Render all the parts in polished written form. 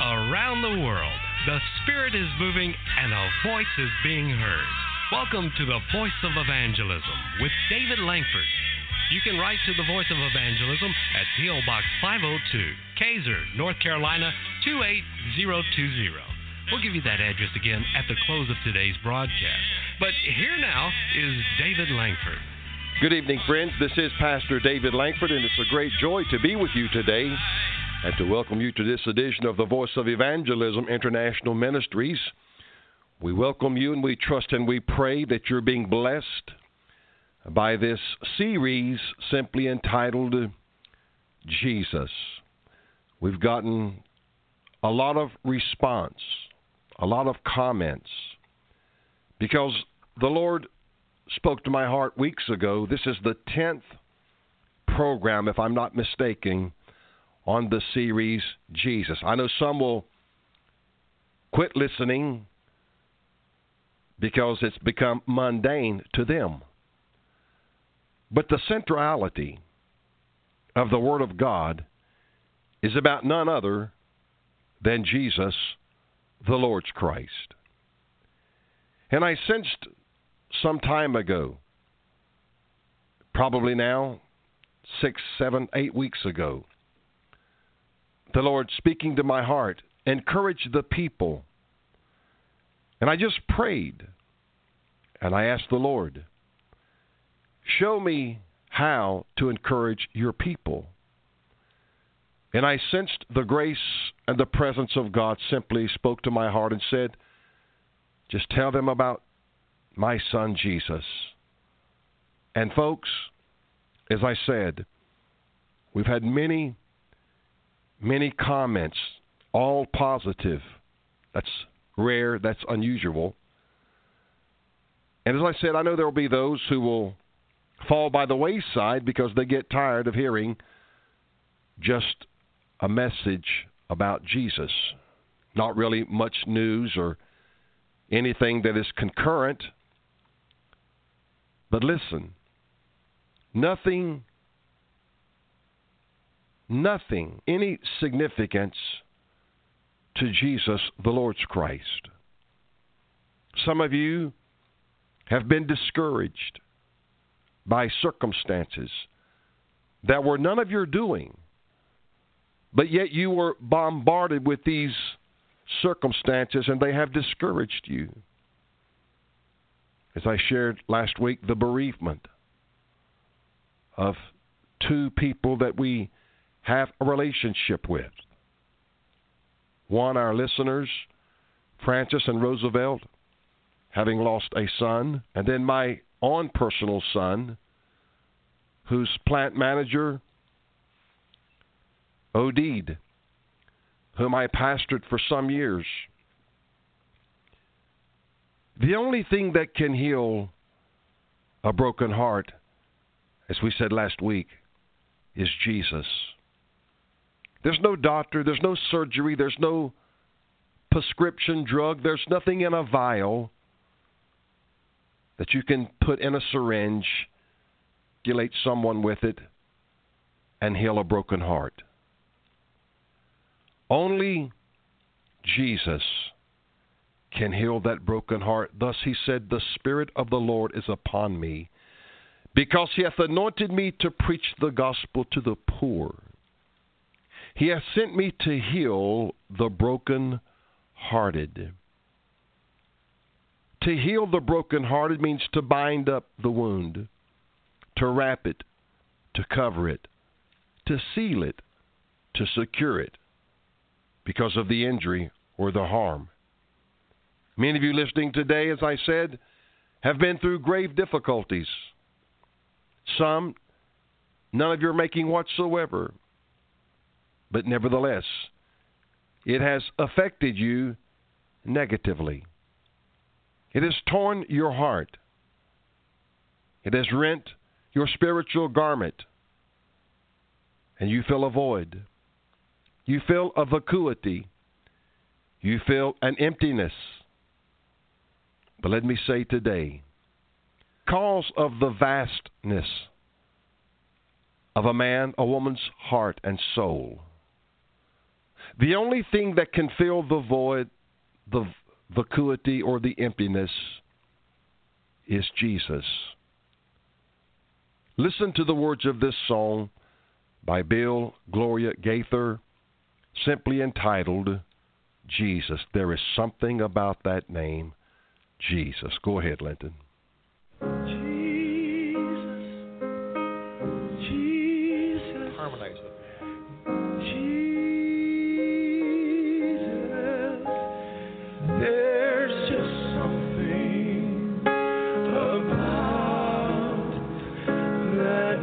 around the world. The Spirit is moving and a voice is being heard. Welcome to the Voice of Evangelism with David Langford. You can write to the Voice of Evangelism at P.O. Box 502, Kaiser, North Carolina 28020. We'll give you that address again at the close of today's broadcast. But here now is David Langford. Good evening, friends. This is Pastor David Langford, and it's a great joy to be with you today and to welcome you to this edition of the Voice of Evangelism International Ministries. We welcome you, and we trust and we pray that you're being blessed by this series simply entitled Jesus. We've gotten a lot of response, a lot of comments, because the Lord spoke to my heart weeks ago. This is the 10th program, if I'm not mistaken, on the series Jesus. I know some will quit listening because it's become mundane to them. But the centrality of the Word of God is about none other than Jesus, the Lord's Christ. And I sensed some time ago, probably now 6, 7, 8 weeks ago, the Lord speaking to my heart, encouraged the people. And I just prayed, and I asked the Lord, show me how to encourage your people. And I sensed the grace and the presence of God simply spoke to my heart and said, just tell them about my son Jesus. And folks, as I said, we've had many comments, all positive. That's rare, that's unusual. And as I said, I know there will be those who will fall by the wayside because they get tired of hearing just a message about Jesus. Not really much news or anything that is concurrent. But listen, nothing, any significance to Jesus, the Lord's Christ. Some of you have been discouraged by circumstances that were none of your doing, but yet you were bombarded with these circumstances and they have discouraged you. As I shared last week, the bereavement of two people that we have a relationship with. One, our listeners, Francis and Roosevelt, having lost a son, and then my own personal son, whose plant manager, Oded, whom I pastored for some years. The only thing that can heal a broken heart, as we said last week, is Jesus. There's no doctor, there's no surgery, there's no prescription drug, there's nothing in a vial that you can put in a syringe, inoculate someone with it, and heal a broken heart. Only Jesus can heal that broken heart. Thus he said, the Spirit of the Lord is upon me, because he hath anointed me to preach the gospel to the poor. He hath sent me to heal the broken-hearted. To heal the broken-hearted means to bind up the wound, to wrap it, to cover it, to seal it, to secure it because of the injury or the harm. Many of you listening today, as I said, have been through grave difficulties. Some, none of your making whatsoever. But nevertheless, it has affected you negatively. It has torn your heart. It has rent your spiritual garment. And you feel a void. You feel a vacuity. You feel an emptiness. But let me say today, because of the vastness of a man, a woman's heart and soul, The only thing that can fill the void, the vacuity, or the emptiness is Jesus. Listen to the words of this song by Bill Gloria Gaither, simply entitled, Jesus. There is something about that name, Jesus. Go ahead, Linton. Harmonize with me. Jesus, there's just something about that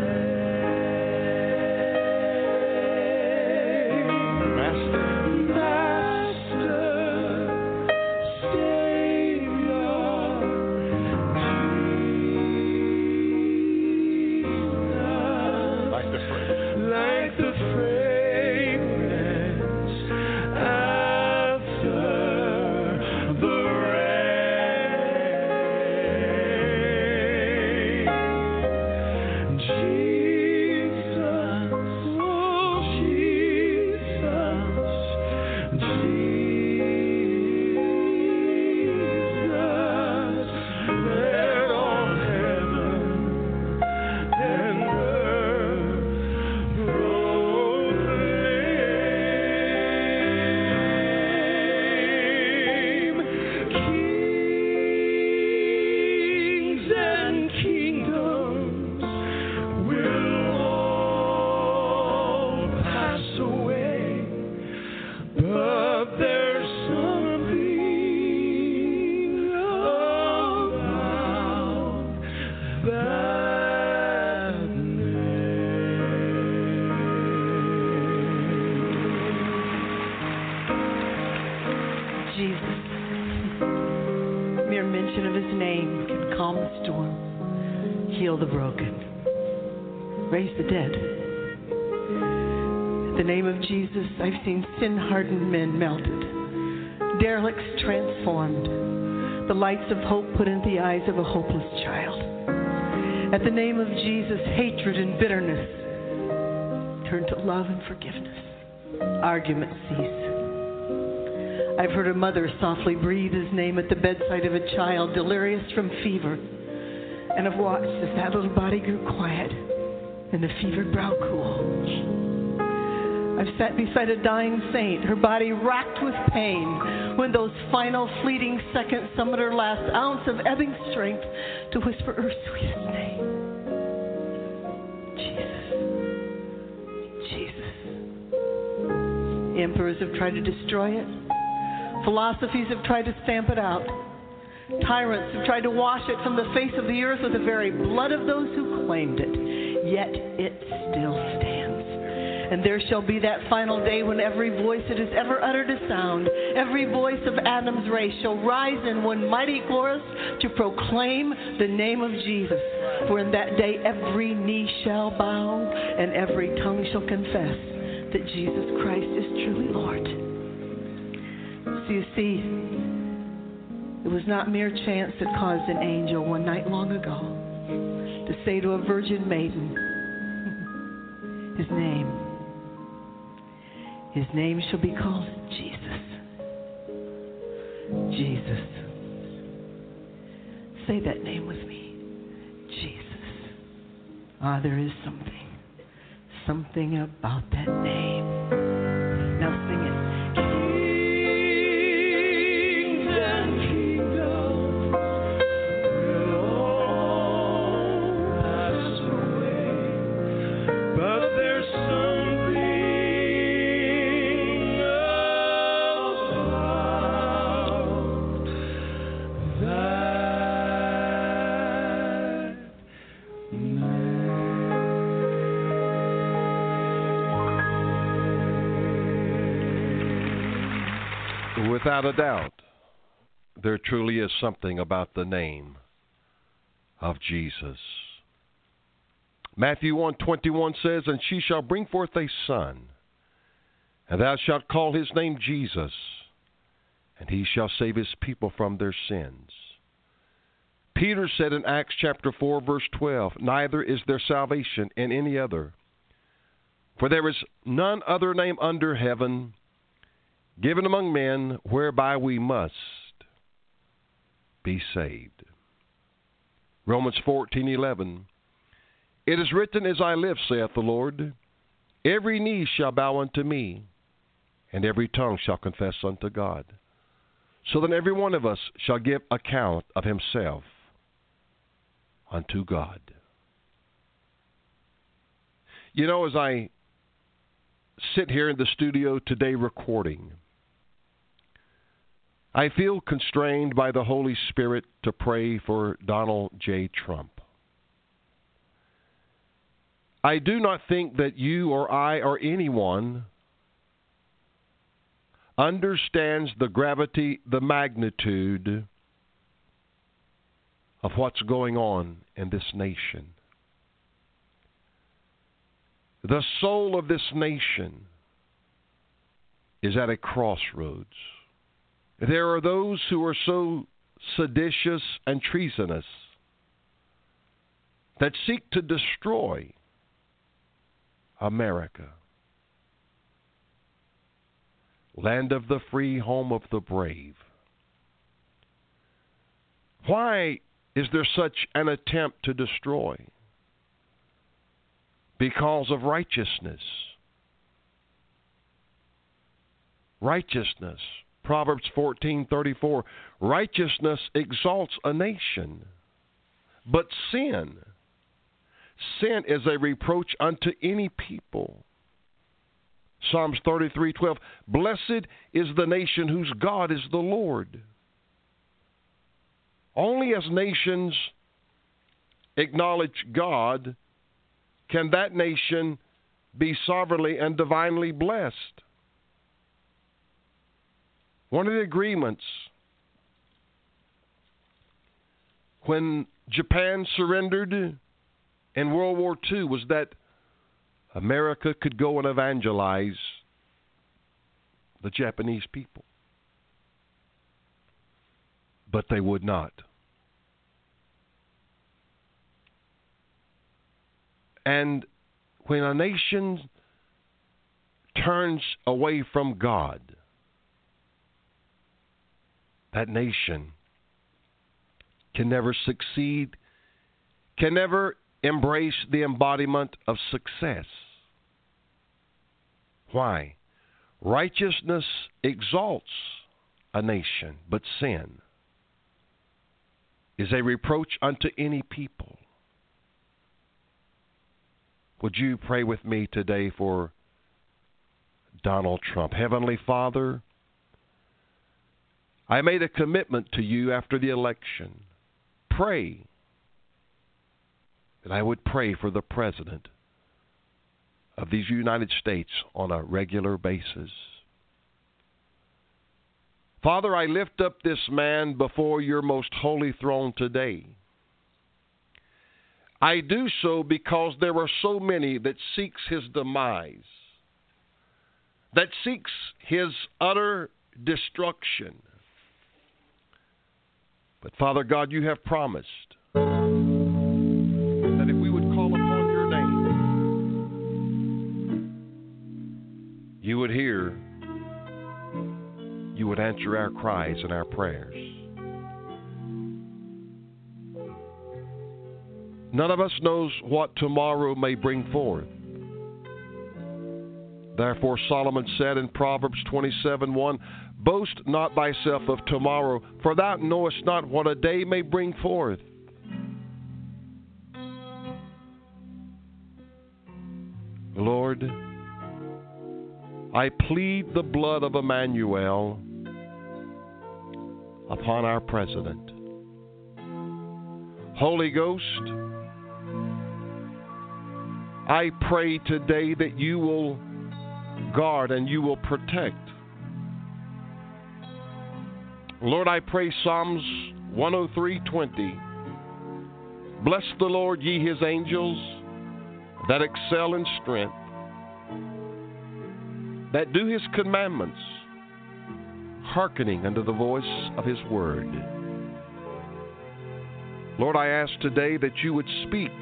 name. Master. Heal the broken, raise the dead. In the name of Jesus, I've seen sin-hardened men melted, derelicts transformed, the lights of hope put in the eyes of a hopeless child. At the name of Jesus, hatred and bitterness turn to love and forgiveness. Arguments cease. I've heard a mother softly breathe his name at the bedside of a child delirious from fever, and have watched as that little body grew quiet and the fevered brow cool. I've sat beside a dying saint, her body racked with pain, when those final fleeting seconds summoned her last ounce of ebbing strength to whisper her sweetest name. Jesus. Emperors have tried to destroy it. Philosophies have tried to stamp it out. Tyrants have tried to wash it from the face of the earth with the very blood of those who claimed it. Yet it still stands. And there shall be that final day when every voice that has ever uttered a sound, every voice of Adam's race shall rise in one mighty chorus to proclaim the name of Jesus. For in that day every knee shall bow and every tongue shall confess that Jesus Christ is truly Lord. So you see, it was not mere chance that caused an angel one night long ago to say to a virgin maiden, his name shall be called Jesus. Jesus. Say that name with me. Jesus. There is something about that name. Now sing it. Without a doubt, there truly is something about the name of Jesus. Matthew 1:21 says, "And she shall bring forth a son, and thou shalt call his name Jesus, and he shall save his people from their sins." Peter said in Acts chapter 4, verse 12, "Neither is there salvation in any other, for there is none other name under heaven given among men, whereby we must be saved. Romans 14:11. It is written, as I live, saith the Lord, every knee shall bow unto me, and every tongue shall confess unto God. So then every one of us shall give account of himself unto God. You know, as I sit here in the studio today recording, I feel constrained by the Holy Spirit to pray for Donald J. Trump. I do not think that you or I or anyone understands the gravity, the magnitude of what's going on in this nation. The soul of this nation is at a crossroads. There are those who are so seditious and treasonous that seek to destroy America, land of the free, home of the brave. Why is there such an attempt to destroy? Because of righteousness. Righteousness. Proverbs 14:34. Righteousness exalts a nation, but sin is a reproach unto any people. Psalms 33:12. Blessed is the nation whose God is the Lord. Only as nations acknowledge God can that nation be sovereignly and divinely blessed. One of the agreements when Japan surrendered in World War II was that America could go and evangelize the Japanese people. But they would not. And when a nation turns away from God, that nation can never succeed, can never embrace the embodiment of success. Why? Righteousness exalts a nation, but sin is a reproach unto any people. Would you pray with me today for Donald Trump? Heavenly Father, I made a commitment to you after the election. Pray that I would pray for the President of these United States on a regular basis. Father, I lift up this man before your most holy throne today. I do so because there are so many that seeks his demise, that seeks his utter destruction. But Father God, you have promised that if we would call upon your name, you would hear, you would answer our cries and our prayers. None of us knows what tomorrow may bring forth. Therefore Solomon said in Proverbs 27:1, boast not thyself of tomorrow, for thou knowest not what a day may bring forth. Lord, I plead the blood of Emmanuel upon our President. Holy Ghost, I pray today that you will guard and you will protect. Lord, I pray Psalms 103:20. Bless the Lord, ye his angels, that excel in strength, that do his commandments, hearkening unto the voice of his word. Lord, I ask today that you would speak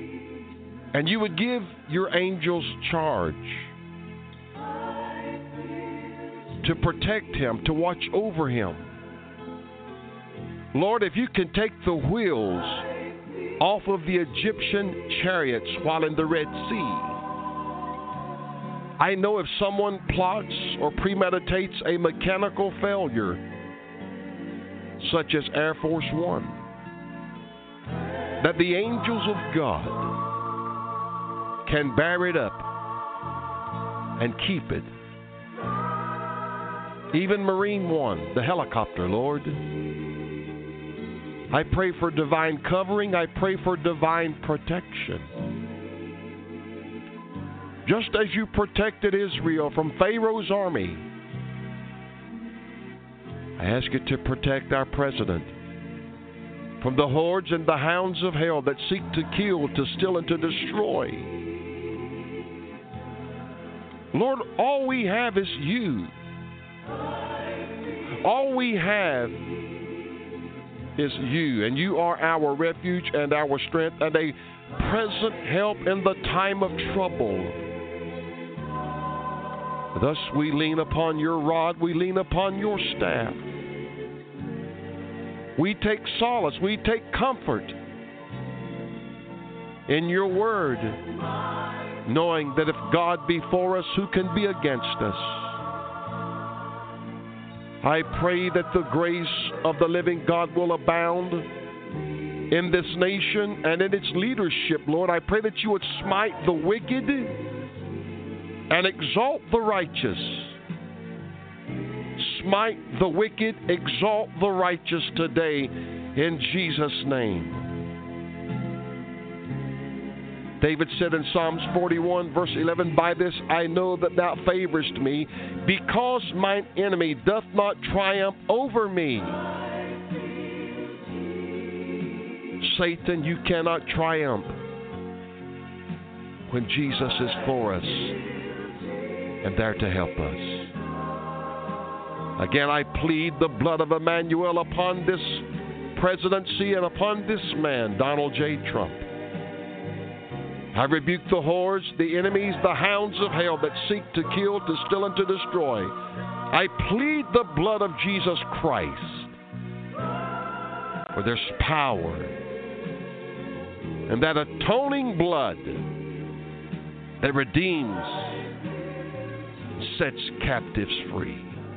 and you would give your angels charge to protect him, to watch over him. Lord, if you can take the wheels off of the Egyptian chariots while in the Red Sea, I know if someone plots or premeditates a mechanical failure, such as Air Force One, that the angels of God can bear it up and keep it. Even Marine One, the helicopter, Lord. I pray for divine covering. I pray for divine protection. Just as you protected Israel from Pharaoh's army, I ask you to protect our president from the hordes and the hounds of hell that seek to kill, to steal, and to destroy. Lord, all we have is you. All we have is you, and you are our refuge and our strength and a present help in the time of trouble. Thus we lean upon your rod, we lean upon your staff. We take solace, we take comfort in your word, knowing that if God be for us, who can be against us? I pray that the grace of the living God will abound in this nation and in its leadership, Lord. I pray that you would smite the wicked and exalt the righteous. Smite the wicked, exalt the righteous today in Jesus' name. David said in Psalms 41, verse 11, "By this I know that thou favorest me, because mine enemy doth not triumph over me." Satan, you cannot triumph when Jesus is for us and there to help us. Again, I plead the blood of Emmanuel upon this presidency and upon this man, Donald J. Trump. I rebuke the hordes, the enemies, the hounds of hell that seek to kill, to steal, and to destroy. I plead the blood of Jesus Christ, for there's power in that atoning blood that redeems and sets captives free.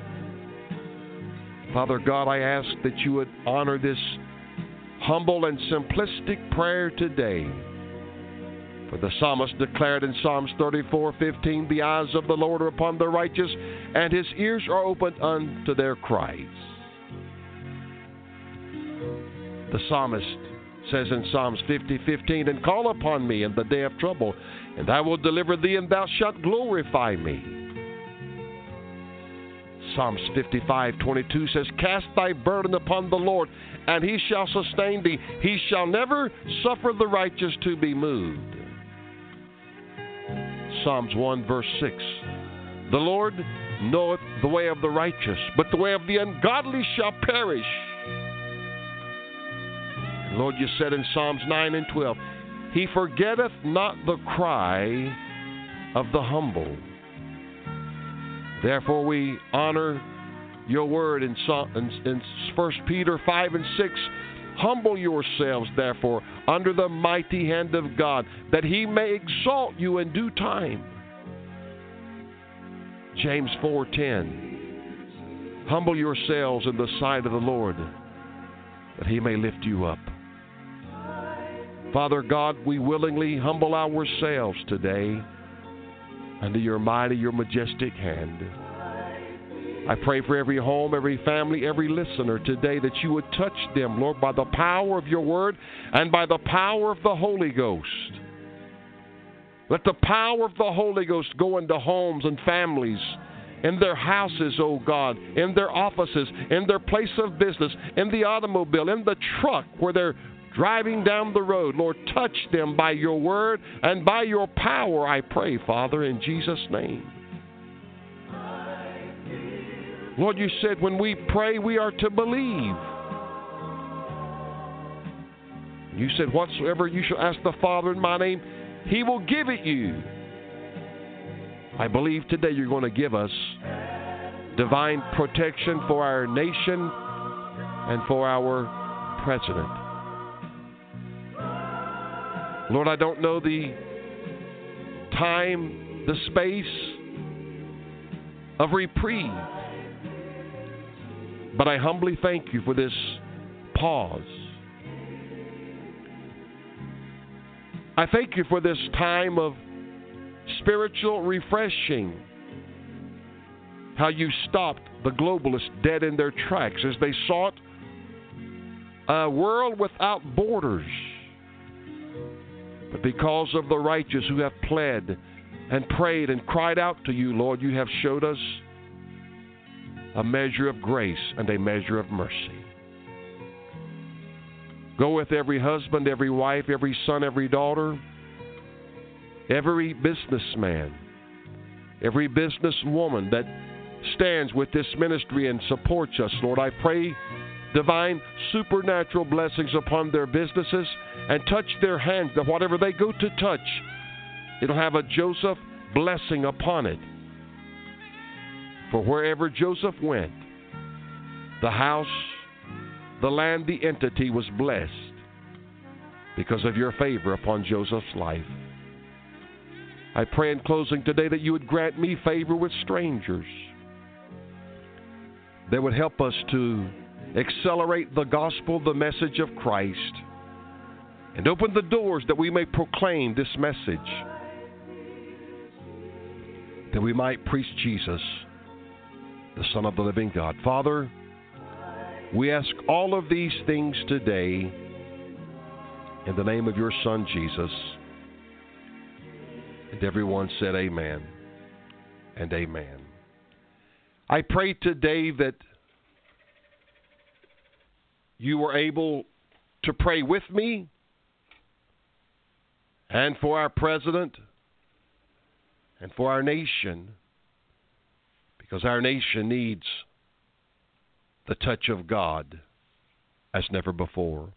Father God, I ask that you would honor this humble and simplistic prayer today. For the psalmist declared in Psalms 34:15, "The eyes of the Lord are upon the righteous, and his ears are open unto their cries." The psalmist says in Psalms 50:15, "And call upon me in the day of trouble, and I will deliver thee, and thou shalt glorify me." Psalms 55:22 says, "Cast thy burden upon the Lord, and he shall sustain thee. He shall never suffer the righteous to be moved." Psalms 1 verse 6, "The Lord knoweth the way of the righteous, but the way of the ungodly shall perish." And Lord, you said in Psalms 9 and 12, "He forgetteth not the cry of the humble." Therefore we honor your word in 1 Peter 5 and 6. "Humble yourselves, therefore, under the mighty hand of God, that he may exalt you in due time." James 4:10. "Humble yourselves in the sight of the Lord, that he may lift you up." Father God, we willingly humble ourselves today under your mighty, your majestic hand. I pray for every home, every family, every listener today that you would touch them, Lord, by the power of your word and by the power of the Holy Ghost. Let the power of the Holy Ghost go into homes and families, in their houses, oh God, in their offices, in their place of business, in the automobile, in the truck where they're driving down the road. Lord, touch them by your word and by your power, I pray, Father, in Jesus' name. Lord, you said when we pray, we are to believe. You said, "Whatsoever you shall ask the Father in my name, he will give it you." I believe today you're going to give us divine protection for our nation and for our president. Lord, I don't know the time, the space of reprieve, but I humbly thank you for this pause. I thank you for this time of spiritual refreshing. How you stopped the globalists dead in their tracks as they sought a world without borders. But because of the righteous who have pled and prayed and cried out to you, Lord, you have showed us a measure of grace and a measure of mercy. Go with every husband, every wife, every son, every daughter, every businessman, every businesswoman that stands with this ministry and supports us, Lord. I pray divine supernatural blessings upon their businesses and touch their hands, that whatever they go to touch, it'll have a Joseph blessing upon it. For wherever Joseph went, the house, the land, the entity was blessed because of your favor upon Joseph's life. I pray in closing today that you would grant me favor with strangers that would help us to accelerate the gospel, the message of Christ, and open the doors that we may proclaim this message, that we might preach Jesus, the Son of the living God. Father, we ask all of these things today in the name of your Son, Jesus. And everyone said amen and amen. I pray today that you were able to pray with me and for our president and for our nation, because our nation needs the touch of God as never before.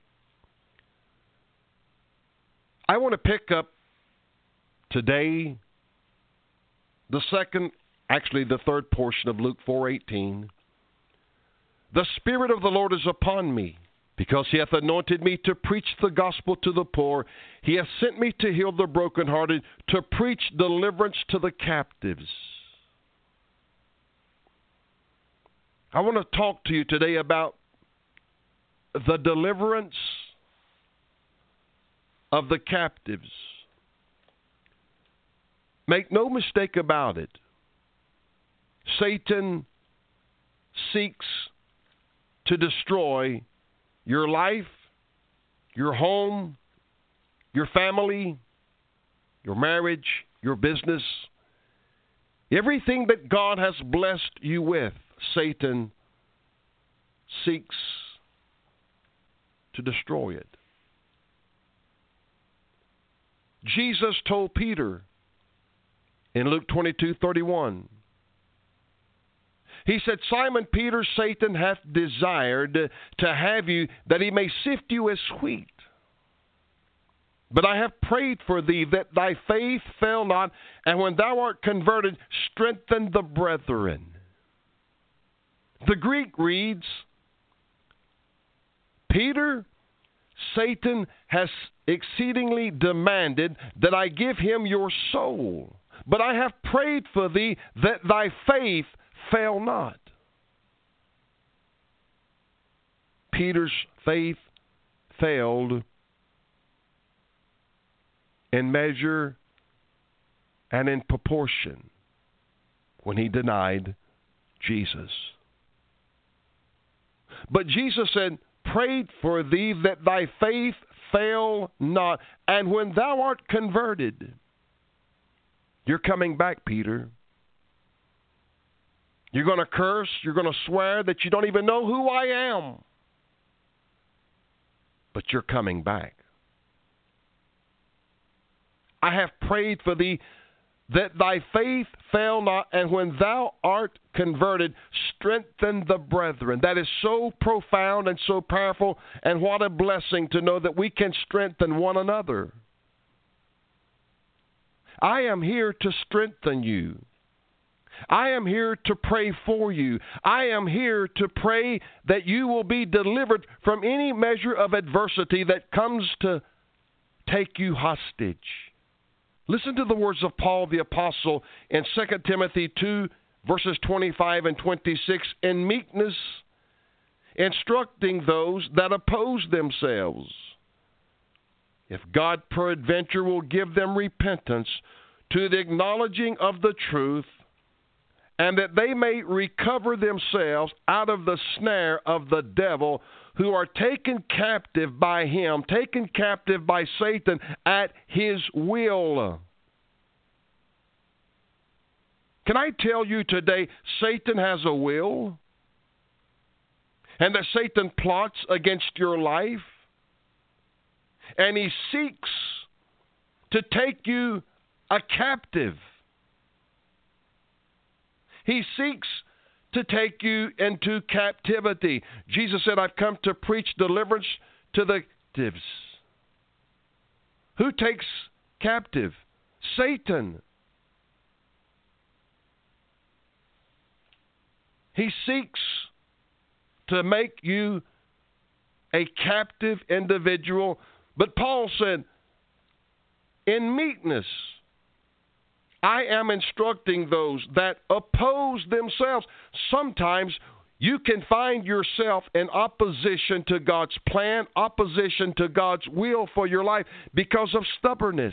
I want to pick up today the third portion of Luke 4:18. The Spirit of the Lord is upon me, because he hath anointed me to preach the gospel to the poor. He hath sent me to heal the brokenhearted, to preach deliverance to the captives. I want to talk to you today about the deliverance of the captives. Make no mistake about it. Satan seeks to destroy your life, your home, your family, your marriage, your business. Everything that God has blessed you with, Satan seeks to destroy it. Jesus told Peter in Luke 22:31, he said, Simon Peter, Satan hath desired to have you, that he may sift you as wheat. But I have prayed for thee, that thy faith fail not, and when thou art converted, strengthen the brethren. The Greek reads, Peter, Satan has exceedingly demanded that I give him your soul. But I have prayed for thee, that thy faith fail not. Peter's faith failed in measure and in proportion when he denied Jesus. But Jesus said, prayed for thee that thy faith fail not, and when thou art converted. You're coming back, Peter. You're going to curse, you're going to swear that you don't even know who I am. But you're coming back. I have prayed for thee that thy faith fail not, and when thou art converted, strengthen the brethren. That is so profound and so powerful, and what a blessing to know that we can strengthen one another. I am here to strengthen you. I am here to pray for you. I am here to pray that you will be delivered from any measure of adversity that comes to take you hostage. Listen to the words of Paul the Apostle in 2 Timothy 2, verses 25 and 26, in meekness, instructing those that oppose themselves, if God peradventure will give them repentance to the acknowledging of the truth, and that they may recover themselves out of the snare of the devil, who are taken captive by him, taken captive by Satan at his will. Can I tell you today, Satan has a will? And that Satan plots against your life? And he seeks to take you a captive. He seeks to take you into captivity. Jesus said, I've come to preach deliverance to the captives. Who takes captive? Satan. He seeks to make you a captive individual. But Paul said, in meekness, I am instructing those that oppose themselves. Sometimes you can find yourself in opposition to God's plan, opposition to God's will for your life because of stubbornness.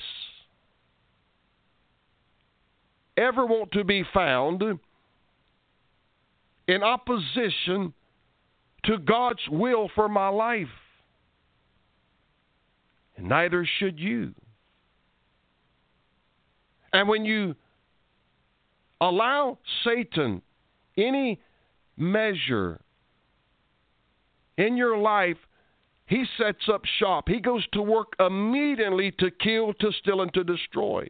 Ever want to be found in opposition to God's will for my life? And neither should you. And when you allow Satan any measure in your life, he sets up shop. He goes to work immediately to kill, to steal, and to destroy.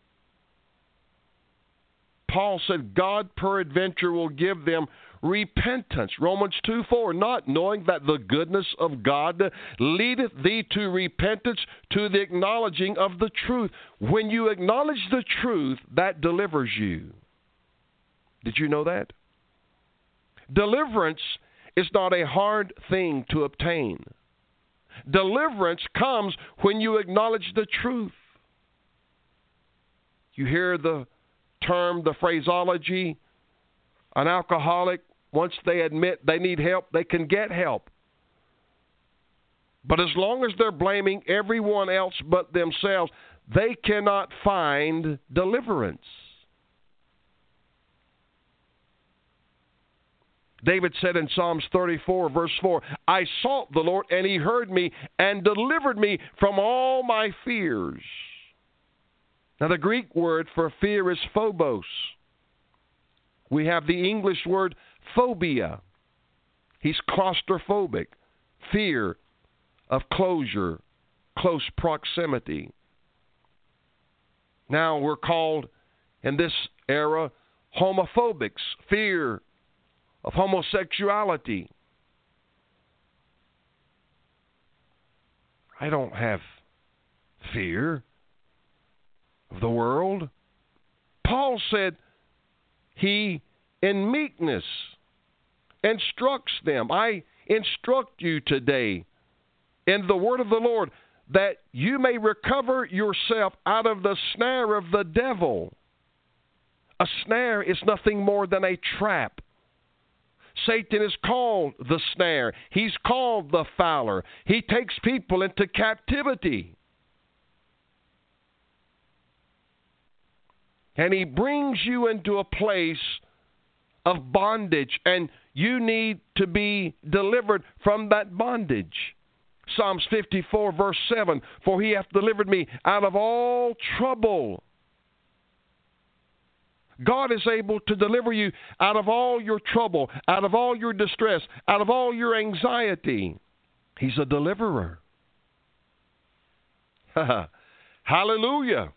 Paul said, God peradventure will give them repentance. Romans 2:4, not knowing that the goodness of God leadeth thee to repentance, to the acknowledging of the truth. When you acknowledge the truth, that delivers you. Did you know that? Deliverance is not a hard thing to obtain. Deliverance comes when you acknowledge the truth. You hear the term, the phraseology, an alcoholic, once they admit they need help, they can get help. But as long as they're blaming everyone else but themselves, they cannot find deliverance. David said in Psalms 34, verse 4, I sought the Lord, and he heard me and delivered me from all my fears. Now, the Greek word for fear is phobos. We have the English word phobia. He's claustrophobic, fear of closure, close proximity. Now we're called in this era homophobics, fear of homosexuality. I don't have fear of the world. Paul said he, in meekness, instructs them. I instruct you today in the word of the Lord that you may recover yourself out of the snare of the devil. A snare is nothing more than a trap. Satan is called the snare. He's called the fowler. He takes people into captivity. And he brings you into a place of bondage, and you need to be delivered from that bondage. Psalms 54, verse 7, for he hath delivered me out of all trouble. God is able to deliver you out of all your trouble, out of all your distress, out of all your anxiety. He's a deliverer. Hallelujah.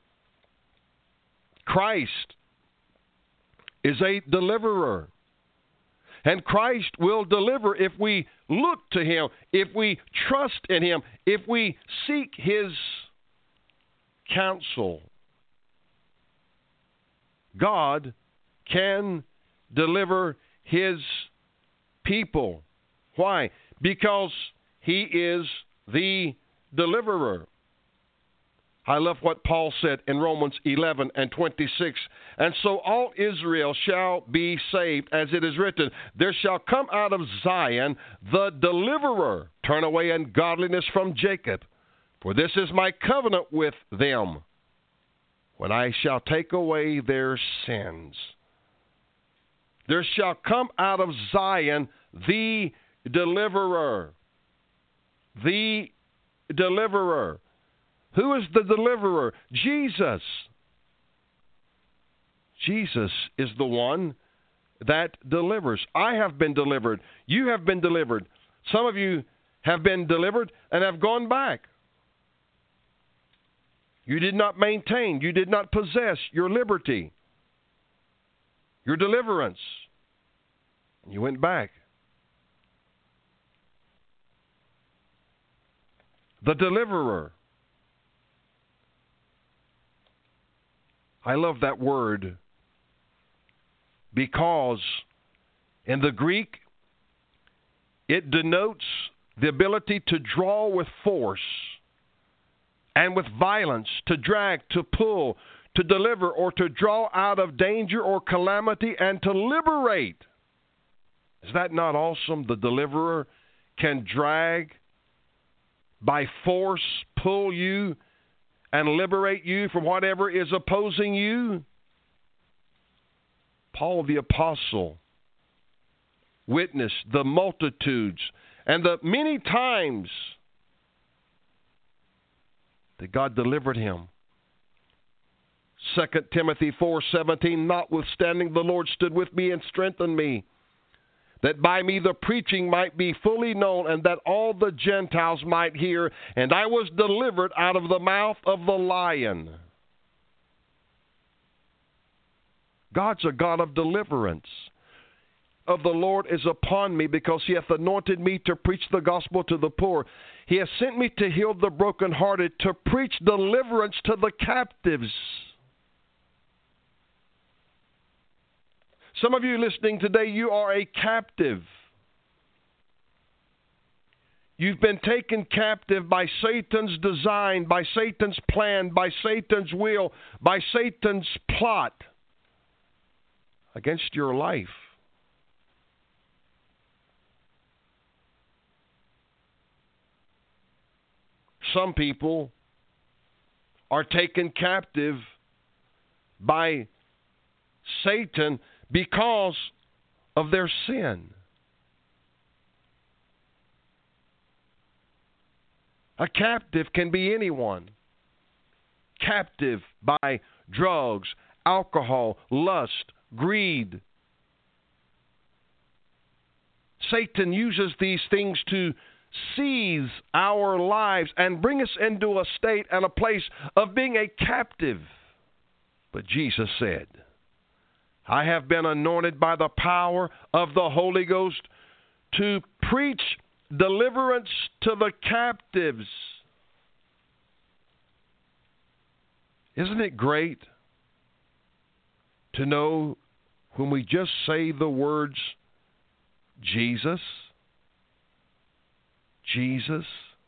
Christ is a deliverer. And Christ will deliver if we look to him, if we trust in him, if we seek his counsel. God can deliver His people. Why? Because He is the deliverer. I love what Paul said in Romans 11 and 26. And so all Israel shall be saved, as it is written, there shall come out of Zion the deliverer. Turn away ungodliness from Jacob, for this is my covenant with them, when I shall take away their sins. There shall come out of Zion the deliverer. The deliverer. Who is the deliverer? Jesus. Jesus is the one that delivers. I have been delivered. You have been delivered. Some of you have been delivered and have gone back. You did not maintain, you did not possess your liberty, your deliverance. You went back. The deliverer. I love that word because in the Greek it denotes the ability to draw with force and with violence, to drag, to pull, to deliver, or to draw out of danger or calamity and to liberate. Is that not awesome? The deliverer can drag by force, pull you, and liberate you from whatever is opposing you. Paul the Apostle witnessed the multitudes and the many times that God delivered him. 2 Timothy 4:17, notwithstanding the Lord stood with me and strengthened me, that by me the preaching might be fully known, and that all the Gentiles might hear, and I was delivered out of the mouth of the lion. God's a God of deliverance. Of the Lord is upon me, because He hath anointed me to preach the gospel to the poor. He has sent me to heal the brokenhearted, to preach deliverance to the captives. Some of you listening today, you are a captive. You've been taken captive by Satan's design, by Satan's plan, by Satan's will, by Satan's plot against your life. Some people are taken captive by Satan because of their sin. A captive can be anyone. Captive by drugs, alcohol, lust, greed. Satan uses these things to seize our lives and bring us into a state and a place of being a captive. But Jesus said, I have been anointed by the power of the Holy Ghost to preach deliverance to the captives. Isn't it great to know when we just say the words, Jesus, Jesus,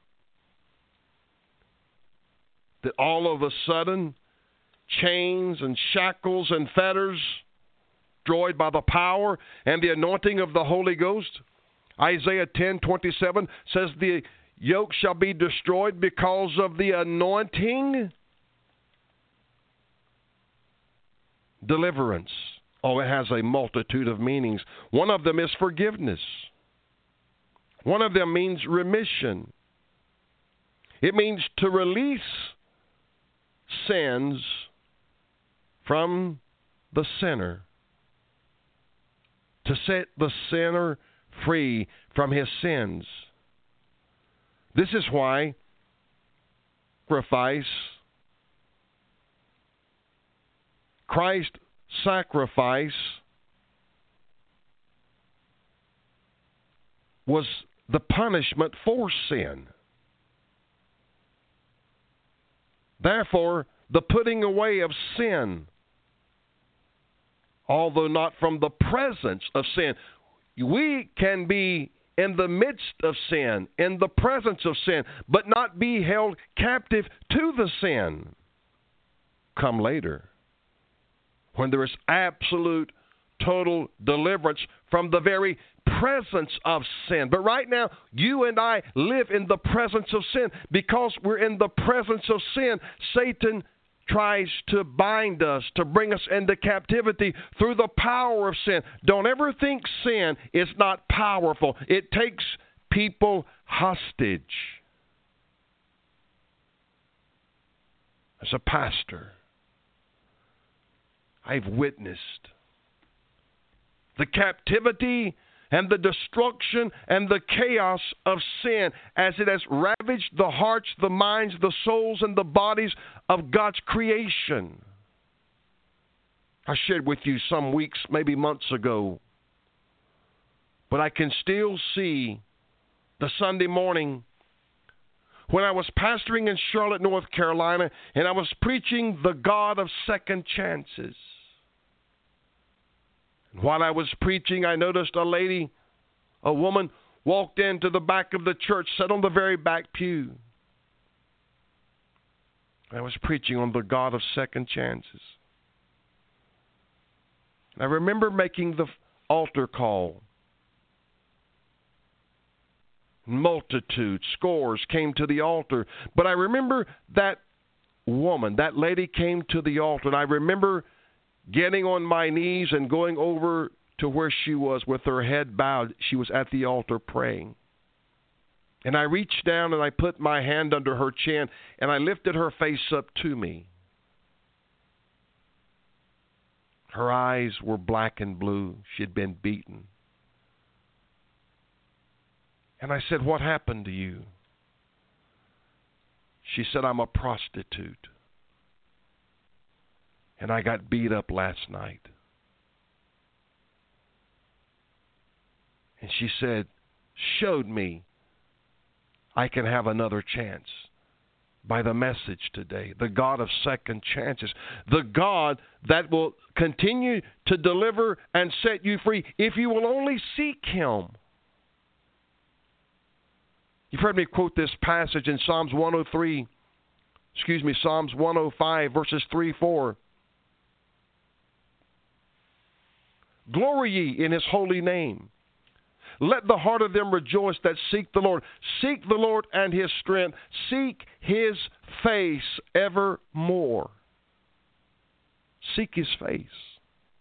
that all of a sudden chains and shackles and fetters destroyed by the power and the anointing of the Holy Ghost? Isaiah 10:27 says the yoke shall be destroyed because of the anointing. Deliverance. Oh, it has a multitude of meanings. One of them is forgiveness. One of them means remission. It means to release sins from the sinner. To set the sinner free from his sins. This is why Christ's sacrifice was the punishment for sin. Therefore, the putting away of sin although not from the presence of sin. We can be in the midst of sin, in the presence of sin, but not be held captive to the sin. Come later, when there is absolute, total deliverance from the very presence of sin. But right now, you and I live in the presence of sin. Because we're in the presence of sin, Satan tries to bind us, to bring us into captivity through the power of sin. Don't ever think sin is not powerful. It takes people hostage. As a pastor, I've witnessed the captivity and the destruction and the chaos of sin as it has ravaged the hearts, the minds, the souls, and the bodies of God's creation. I shared with you some weeks, maybe months ago, but I can still see the Sunday morning when I was pastoring in Charlotte, North Carolina, and I was preaching the God of second chances. While I was preaching, I noticed a woman, walked into the back of the church, sat on the very back pew. I was preaching on the God of second chances. I remember making the altar call. Multitudes, scores came to the altar. But I remember that woman, that lady came to the altar, and I remember getting on my knees and going over to where she was with her head bowed. She was at the altar praying. And I reached down and I put my hand under her chin and I lifted her face up to me. Her eyes were black and blue. She had been beaten. And I said, "What happened to you?" She said, "I'm a prostitute. And I got beat up last night." And she said, "Showed me I can have another chance by the message today. The God of second chances. The God that will continue to deliver and set you free if you will only seek Him." You've heard me quote this passage in Psalms 105, verses 3-4. "Glory ye in His holy name. Let the heart of them rejoice that seek the Lord. Seek the Lord and His strength. Seek His face evermore." Seek His face.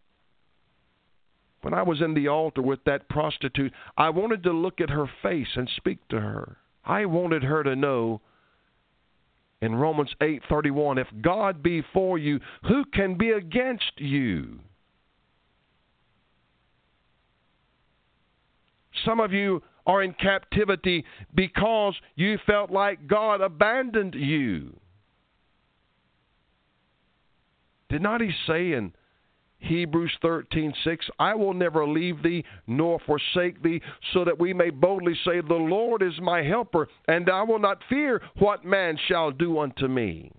When I was in the altar with that prostitute, I wanted to look at her face and speak to her. I wanted her to know in Romans 8:31, if God be for you, who can be against you? Some of you are in captivity because you felt like God abandoned you. Did not He say in Hebrews 13:6, "I will never leave thee nor forsake thee, so that we may boldly say, the Lord is my helper, and I will not fear what man shall do unto me."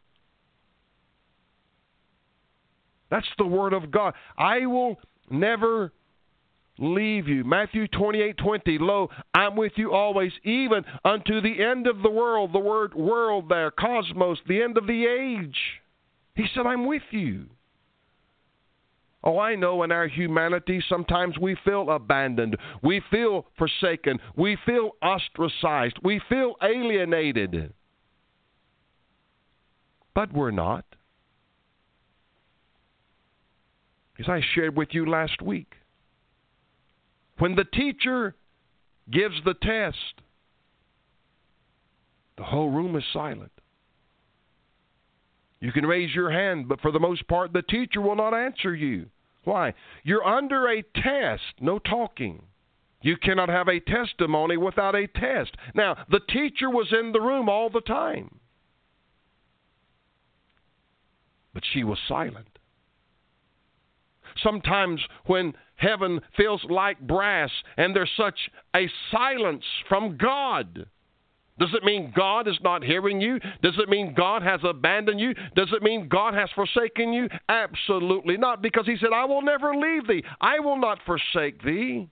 That's the word of God. I will never leave you. Matthew 28:20, "Lo, I'm with you always, even unto the end of the world." The word world there, cosmos, the end of the age. He said, "I'm with you." Oh, I know in our humanity, sometimes we feel abandoned. We feel forsaken. We feel ostracized. We feel alienated. But we're not. As I shared with you last week, when the teacher gives the test, the whole room is silent. You can raise your hand, but for the most part, the teacher will not answer you. Why? You're under a test, no talking. You cannot have a testimony without a test. Now, the teacher was in the room all the time, but she was silent. Sometimes when heaven feels like brass and there's such a silence from God, Does it mean God is not hearing you? Does it mean God has abandoned you? Does it mean God has forsaken you? Absolutely not, because he said, I will never leave thee. I will not forsake thee.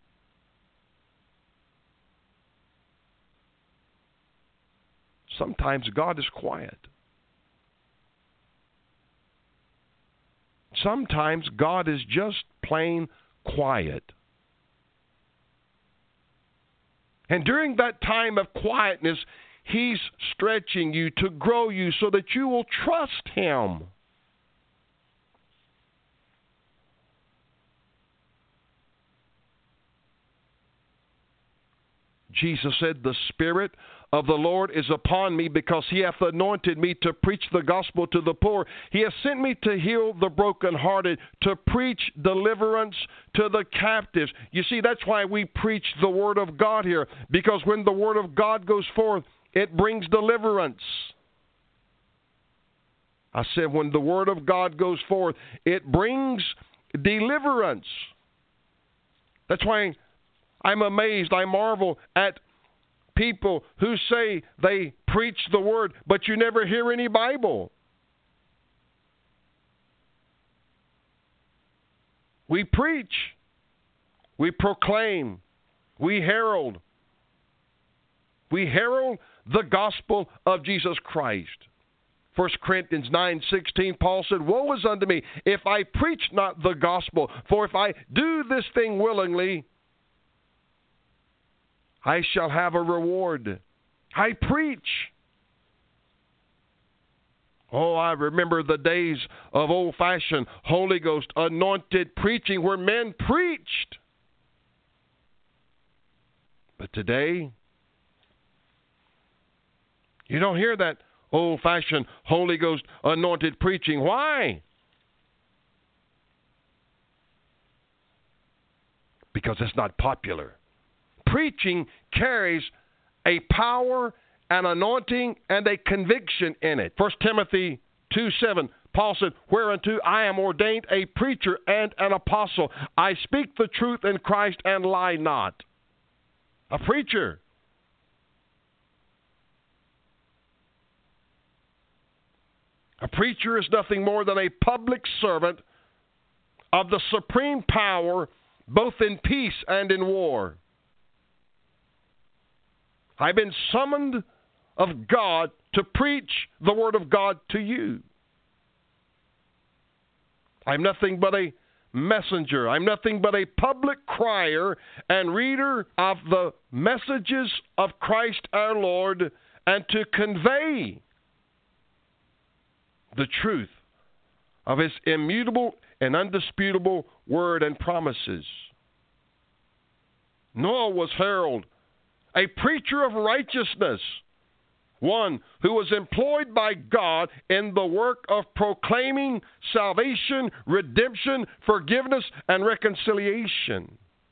Sometimes God is quiet. Sometimes God is just plain quiet. And during that time of quietness, he's stretching you to grow you so that you will trust him. Jesus said, the Spirit of the Lord is upon me, because he hath anointed me to preach the gospel to the poor. He has sent me to heal the brokenhearted, to preach deliverance to the captives. You see, that's why we preach the Word of God here, because when the Word of God goes forth, it brings deliverance. I said, when the Word of God goes forth, it brings deliverance. That's why I'm amazed, I marvel at people who say they preach the Word, but you never hear any Bible. We preach, we proclaim, we herald. We herald the gospel of Jesus Christ. 1 Corinthians 9:16, Paul said, woe is unto me if I preach not the gospel, for if I do this thing willingly, I shall have a reward. I preach. Oh, I remember the days of old-fashioned Holy Ghost anointed preaching where men preached. But today, you don't hear that old-fashioned Holy Ghost anointed preaching. Why? Because it's not popular. Preaching carries a power, an anointing, and a conviction in it. 1 Timothy 2:7, Paul said, whereunto I am ordained a preacher and an apostle. I speak the truth in Christ and lie not. A preacher. A preacher is nothing more than a public servant of the supreme power, both in peace and in war. I've been summoned of God to preach the Word of God to you. I'm nothing but a messenger. I'm nothing but a public crier and reader of the messages of Christ our Lord, and to convey the truth of his immutable and undisputable word and promises. Noah was herald, a preacher of righteousness, one who was employed by God in the work of proclaiming salvation, redemption, forgiveness, and reconciliation.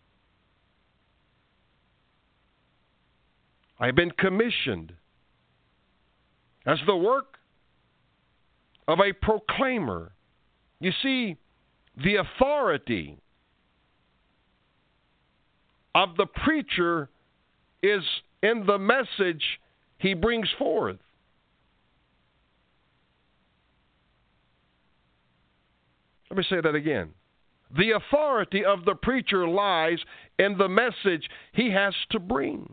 I've been commissioned as the work of a proclaimer. You see, the authority of the preacher is in the message he brings forth. Let me say that again. The authority of the preacher lies in the message he has to bring.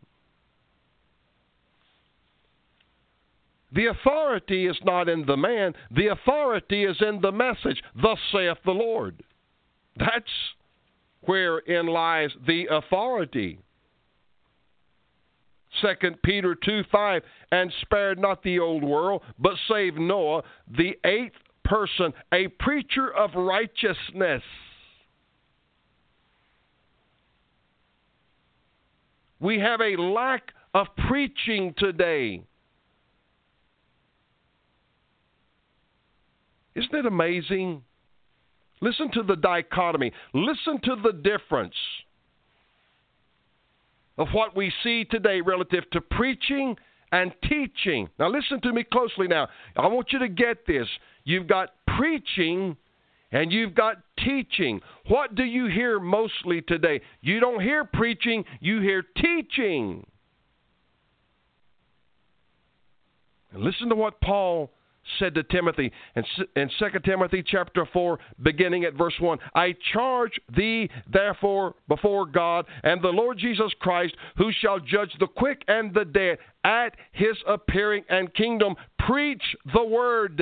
The authority is not in the man. The authority is in the message. Thus saith the Lord. That's wherein lies the authority. 2 Peter 2:5, and spared not the old world, but saved Noah, the eighth person, a preacher of righteousness. We have a lack of preaching today. Isn't it amazing? Listen to the dichotomy. Listen to the difference of what we see today relative to preaching and teaching. Now listen to me closely now. I want you to get this. You've got preaching and you've got teaching. What do you hear mostly today? You don't hear preaching, you hear teaching. And listen to what Paul said to Timothy in 2 Timothy chapter 4, beginning at verse 1. I charge thee, therefore, before God and the Lord Jesus Christ, who shall judge the quick and the dead at his appearing and kingdom, preach the word.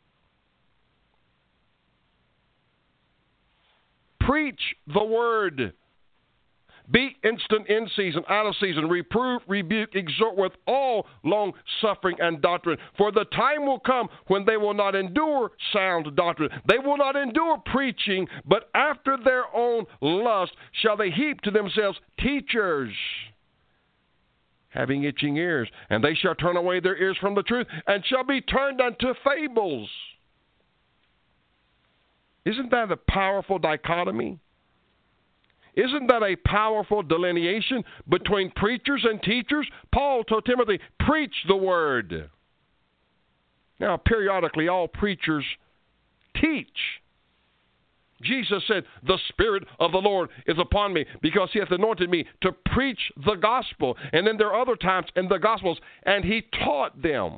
Preach the word. Be instant in season, out of season. Reprove, rebuke, exhort with all long suffering and doctrine. For the time will come when they will not endure sound doctrine. They will not endure preaching, but after their own lust shall they heap to themselves teachers, having itching ears. And they shall turn away their ears from the truth, and shall be turned unto fables. Isn't that a powerful dichotomy? Isn't that a powerful delineation between preachers and teachers? Paul told Timothy, preach the word. Now, periodically, all preachers teach. Jesus said, the Spirit of the Lord is upon me, because he hath anointed me to preach the gospel. And then there are other times in the Gospels, and he taught them.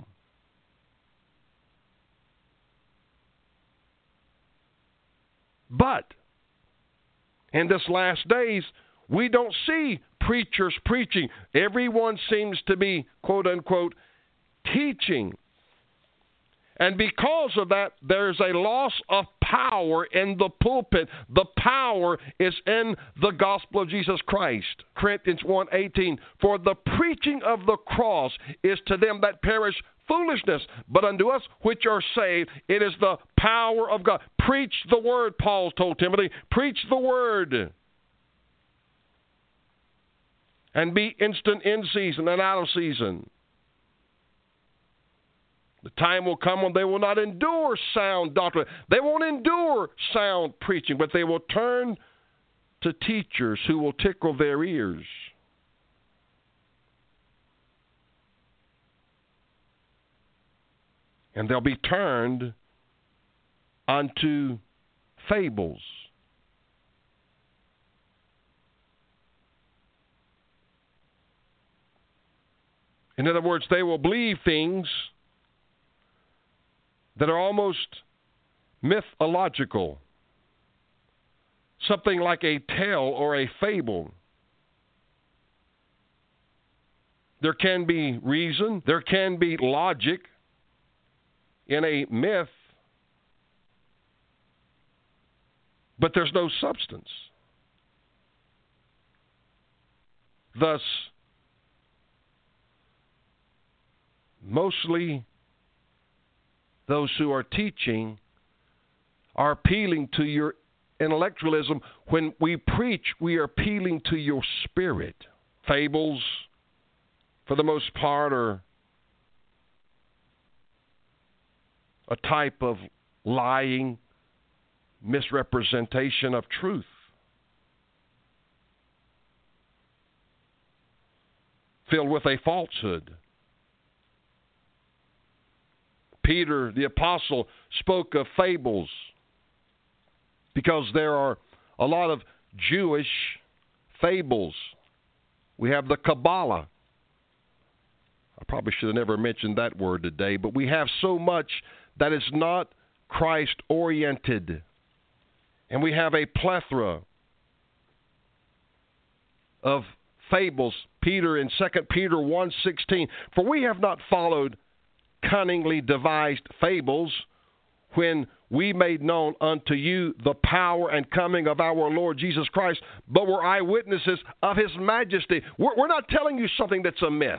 But in this last days, we don't see preachers preaching. Everyone seems to be, quote unquote, teaching. And because of that, there's a loss of power in the pulpit. The power is in the gospel of Jesus Christ. Corinthians 1:18, for the preaching of the cross is to them that perish foolishness, but unto us which are saved, it is the power of God. Preach the word, Paul told Timothy. Preach the word. And be instant in season and out of season. The time will come when they will not endure sound doctrine. They won't endure sound preaching, but they will turn to teachers who will tickle their ears. And they'll be turned unto fables. In other words, they will believe things that are almost mythological, something like a tale or a fable. There can be reason, there can be logic in a myth, but there's no substance. Thus, mostly those who are teaching are appealing to your intellectualism. When we preach, we are appealing to your spirit. Fables, for the most part, are a type of lying misrepresentation of truth. Filled with a falsehood. Peter, the apostle, spoke of fables because there are a lot of Jewish fables. We have the Kabbalah. I probably should have never mentioned that word today, but we have so much that is not Christ-oriented. And we have a plethora of fables. Peter in 2 Peter 1:16, for we have not followed cunningly devised fables when we made known unto you the power and coming of our Lord Jesus Christ, but were eyewitnesses of his majesty. We're not telling you something that's a myth,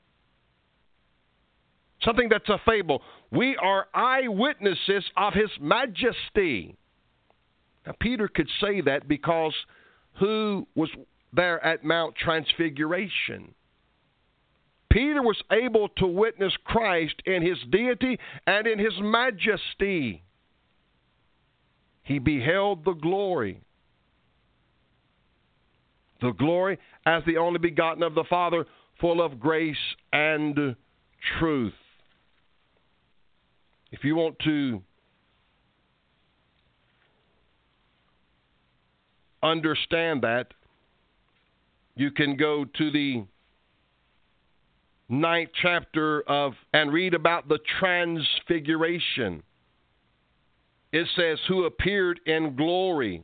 something that's a fable. We are eyewitnesses of his majesty. Now, Peter could say that because who was there at Mount Transfiguration? Peter was able to witness Christ in his deity and in his majesty. He beheld the glory as the only begotten of the Father, full of grace and truth. If you want to understand that, you can go to the 9th chapter and read about the transfiguration. It says, who appeared in glory.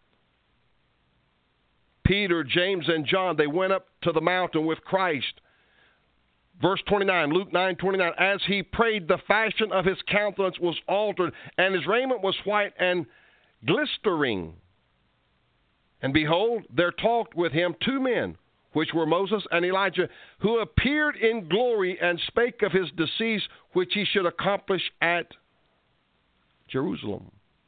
Peter, James, and John, they went up to the mountain with Christ. Verse 29, Luke 9:29, as he prayed, the fashion of his countenance was altered, and his raiment was white and glistering. And behold, there talked with him two men, which were Moses and Elijah, who appeared in glory and spake of his decease, which he should accomplish at Jerusalem.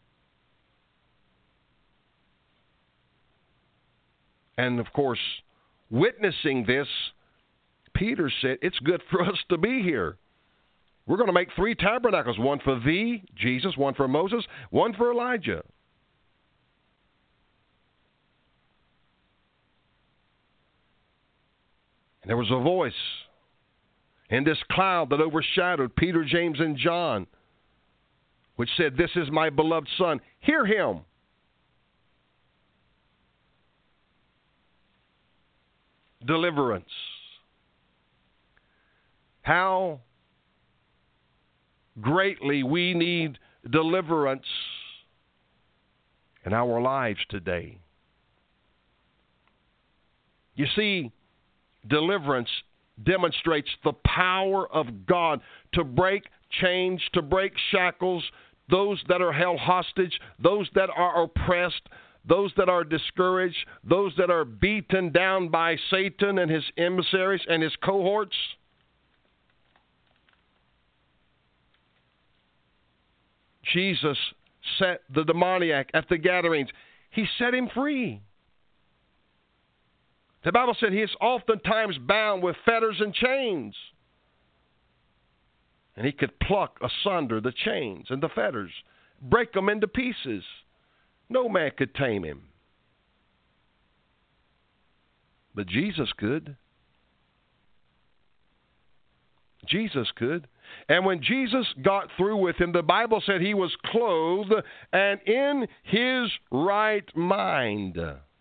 And of course, witnessing this, Peter said, it's good for us to be here. We're going to make 3 tabernacles, one for thee, Jesus, one for Moses, one for Elijah. And there was a voice in this cloud that overshadowed Peter, James, and John, which said, this is my beloved Son, hear him. Deliverance. How greatly we need deliverance in our lives today. You see, deliverance demonstrates the power of God to break chains, to break shackles, those that are held hostage, those that are oppressed, those that are discouraged, those that are beaten down by Satan and his emissaries and his cohorts. Jesus set the demoniac at the Gadarenes. He set him free. The Bible said he is oftentimes bound with fetters and chains. And he could pluck asunder the chains and the fetters, break them into pieces. No man could tame him. But Jesus could. Jesus could. And when Jesus got through with him, the Bible said he was clothed and in his right mind.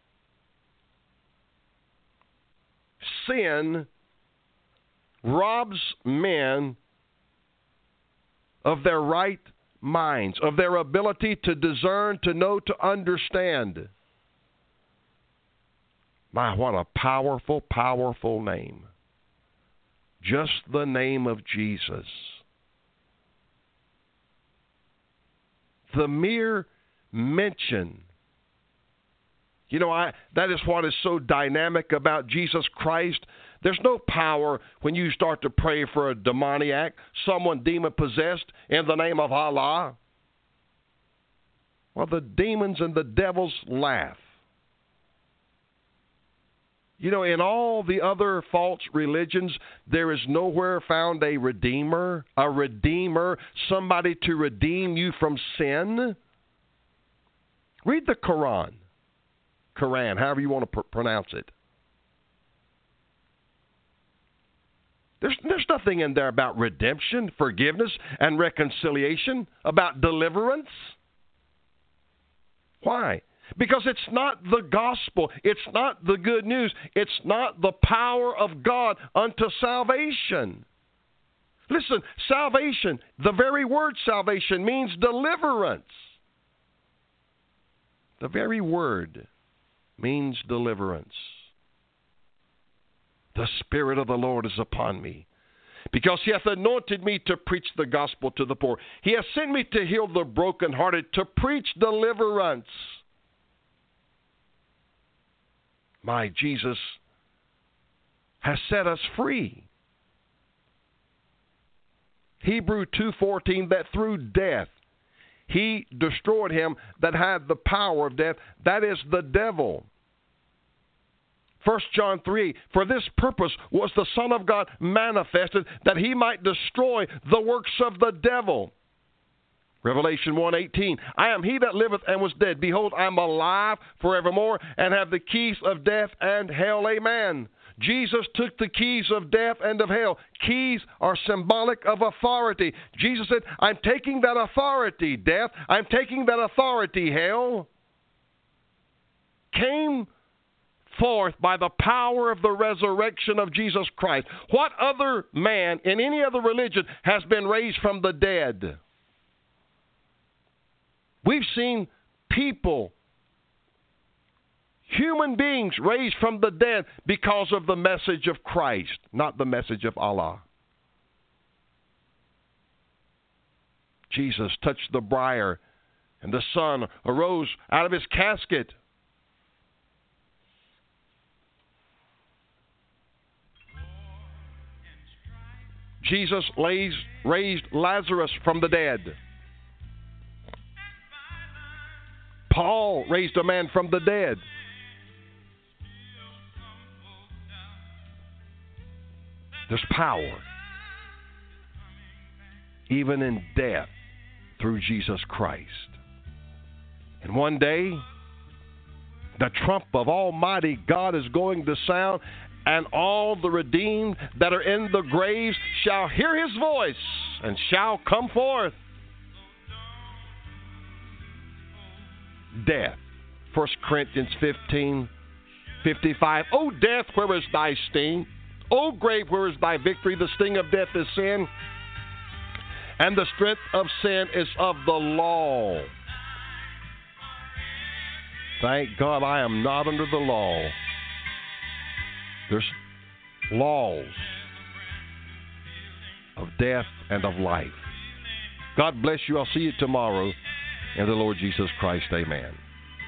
Sin robs men of their right minds, of their ability to discern, to know, to understand. My, what a powerful, powerful name. Just the name of Jesus. The mere mention. You know, that is what is so dynamic about Jesus Christ. There's no power when you start to pray for a demoniac, someone demon-possessed, in the name of Allah. Well, the demons and the devils laugh. You know, in all the other false religions, there is nowhere found a redeemer, somebody to redeem you from sin. Read the Quran, however you want to pronounce it. There's nothing in there about redemption, forgiveness, and reconciliation, about deliverance. Why? Because it's not the gospel. It's not the good news. It's not the power of God unto salvation. Listen, salvation, the very word salvation means deliverance. The very word means deliverance. The Spirit of the Lord is upon me, because he hath anointed me to preach the gospel to the poor. He hath sent me to heal the brokenhearted, to preach deliverance. My Jesus has set us free. Hebrew 2:14, that through death he destroyed him that had the power of death, that is the devil. 1 John 3, for this purpose was the Son of God manifested, that he might destroy the works of the devil. Revelation 1:18, I am he that liveth and was dead. Behold, I am alive forevermore, and have the keys of death and hell. Amen. Jesus took the keys of death and of hell. Keys are symbolic of authority. Jesus said, I'm taking that authority, death. I'm taking that authority, hell. Came forth by the power of the resurrection of Jesus Christ. What other man in any other religion has been raised from the dead? We've seen people, human beings raised from the dead because of the message of Christ, not the message of Allah. Jesus touched the briar, and the sun arose out of his casket. Jesus raised Lazarus from the dead. Paul raised a man from the dead. There's power, even in death, through Jesus Christ. And one day, the trump of Almighty God is going to sound, and all the redeemed that are in the graves shall hear his voice and shall come forth. Death. 1 Corinthians 15:55. O death, where is thy sting? O grave, where is thy victory? The sting of death is sin, and the strength of sin is of the law. Thank God I am not under the law. There's laws of death and of life. God bless you. I'll see you tomorrow in the Lord Jesus Christ. Amen.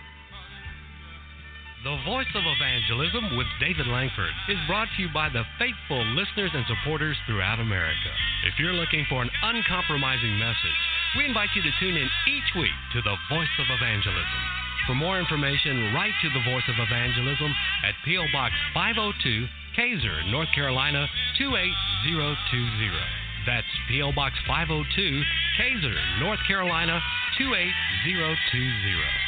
The Voice of Evangelism with David Langford is brought to you by the faithful listeners and supporters throughout America. If you're looking for an uncompromising message, we invite you to tune in each week to the Voice of Evangelism. For more information, write to the Voice of Evangelism at P.O. Box 502, Kaiser, North Carolina 28020. That's P.O. Box 502, Kaiser, North Carolina 28020.